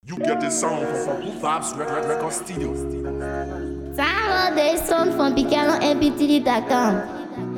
You get the sound from Cool Vibes Record Studio. Download the song from picanomp3.com.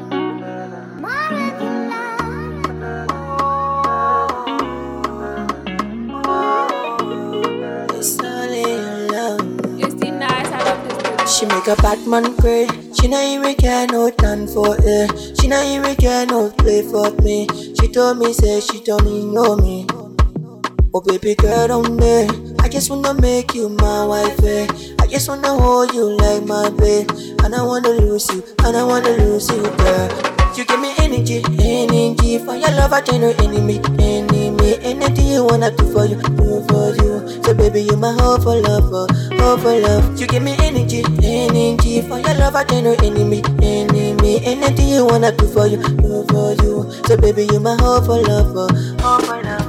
It's only your love. You still nice, I love this. She make a Batman cry. She not even care no time for it. She not even care no play for me. She told me say she don't even know me. Oh baby girl don't me. I just wanna make you my wife. I just wanna hold you like my babe. And I wanna lose you. And I wanna lose you, girl. You give me energy for your love. I turn no enemy. Anything you wanna do for you. So baby, you my hope for love, hope for love. You give me energy for your love. I turn no enemy. Anything you wanna do for you. So baby, you my hope for love, hope for love.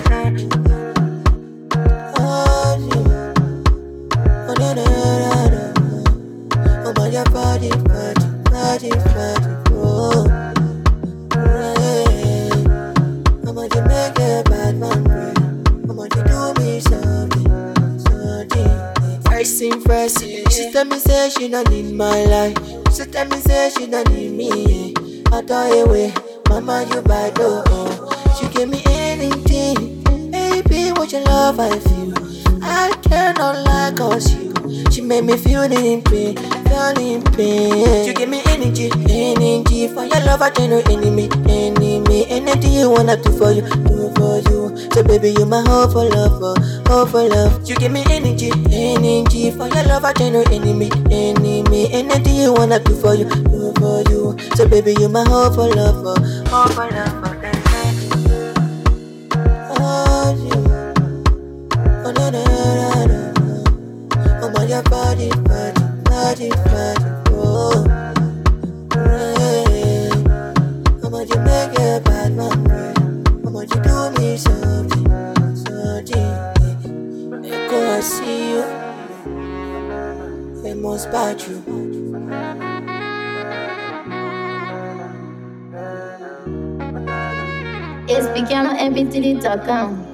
Oh my, your body, oh. I'ma you make a bad man break. I'ma you do me something. First thing first, she tell me say she don't need my life. She tell me say she don't need me. I thought away, mama you bad oh. She give me anything, baby what your love I feel. I cannot lie cause she made me feel in pain, You give me energy for your love. I turn no enemy. Anything you wanna do for you. So baby, you my hope for love, hope for love. You give me energy for your love. I turn no enemy. Anything you wanna do for you. So baby, you my hope for love, hope for love. Oh my, your body, oh. I'ma you make a bad man break. I'ma you do me something. Go I see you. It must bite you. It's picanomp3.com.